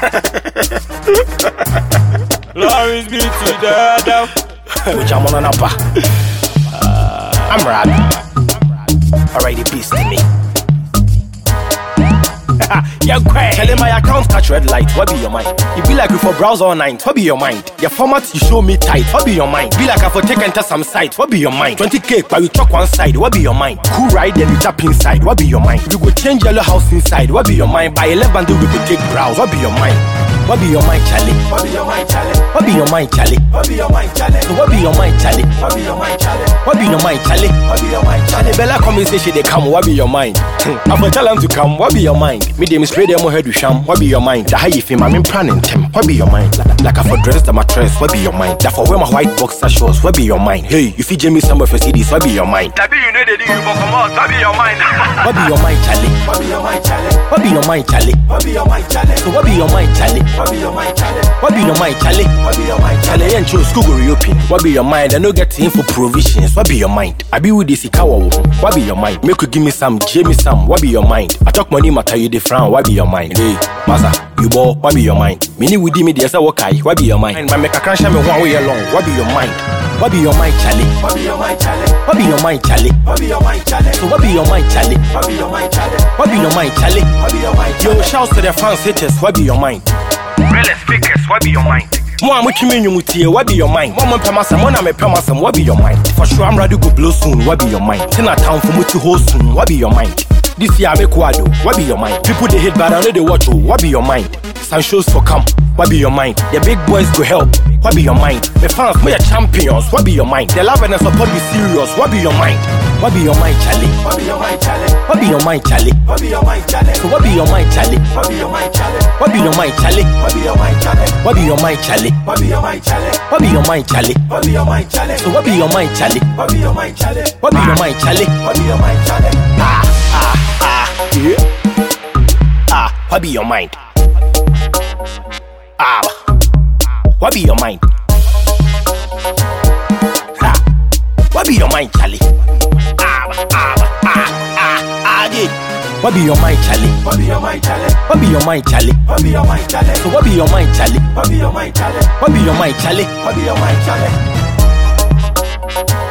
Glory be to the Adam. Which I'm on upper. I'm Rad. Alright, the beast in me. You're quiet. Telling my account catch red light. What be your mind? You be like we for browse all night. What be your mind? Your format you show me tight. What be your mind? Be like I for take enter some site. What be your mind? 20k but you talk one side. What be your mind? Cool ride then you tap inside. What be your mind? We go change yellow house inside. What be your mind? By 11 do we go take browse. What be your mind? What be your mind, Charlie? What be your mind, Charlie? What be your mind, Charlie? What be your mind, Charlie? So what be your mind, Charlie? What be your mind, Charlie? What be your mind, Charlie? What be your mind, Charlie? Bella conversation they come. What be your mind? I for tell them to come. What be your mind? Me them spray them head with sham. What be your mind? The how you feel? I'm planning them. What be your mind? Like I for dress the mattress. What be your mind? That for wear my white boxer shorts. What be your mind? Hey, if you Jamie some of your CDs. What be your mind? That be you know they do you come out. What be your mind? What be your mind, Charlie? What be your mind, Charlie? What be your mind, Charlie? What be your mind, Charlie? So what be your mind, Charlie? What be your mind, Charlie? What be your mind, Charlie? What be your mind, Charlie? And choose school go reopen. What be your mind? I no get in for provisions. What be your mind? I be with this ikawa. What be your mind? Make you give me some, give me some. What be your mind? I talk money matter you the frown. What be your mind? Hey, Maza, you ball. What be your mind? Mini with me the okay. What be your mind? My make a crash me one way along. What be your mind? What be your mind, Charlie? What be your mind, Charlie? What be your mind, Charlie? What be your mind, Charlie? So what be your mind, Charlie? What be your mind, Charlie? What be your mind, Charlie? What be your mind, Yo, Charlie? shouts to the fans haters. What be your mind? Real speakers, what be your mind? Moi, what you mean you mutie? What be your mind? Mama Pamasam, when I'm a Pamasam, what be your mind? For sure, I'm ready to go blow soon. What be your mind? Tina town for me to host soon. What be your mind? This year I make Wado. What be your mind? People they hate, but I know they watch. What be your mind? Some shows for come. What be your mind? The big boys go help. What be your mind? The fans, we are champions. What be your mind? The love and the support be serious. What be your mind? What be your mind, Charlie? What be your mind, Charlie? What be your mind, Charlie? What be your mind, Charlie? So what be your mind, Charlie? What be your mind, Charlie? What be your mind, Charlie? What be your mind, Charlie? What be your mind, Charlie? What be your mind, Charlie? What be your mind, Charlie? What be your mind, Charlie? So what be your mind, Charlie? What be your mind, Charlie? What be your mind, Charlie? What be your mind, Charlie? Yeah. What be your mind? What be your mind? What be your mind, Charlie? What be your mind, Charlie? What be your mind, Charlie? What be your mind, Charlie? What be your mind, Charlie? So what be your mind, Charlie? What be your mind, Charlie? What be your mind, Charlie? What be your mind, Charlie?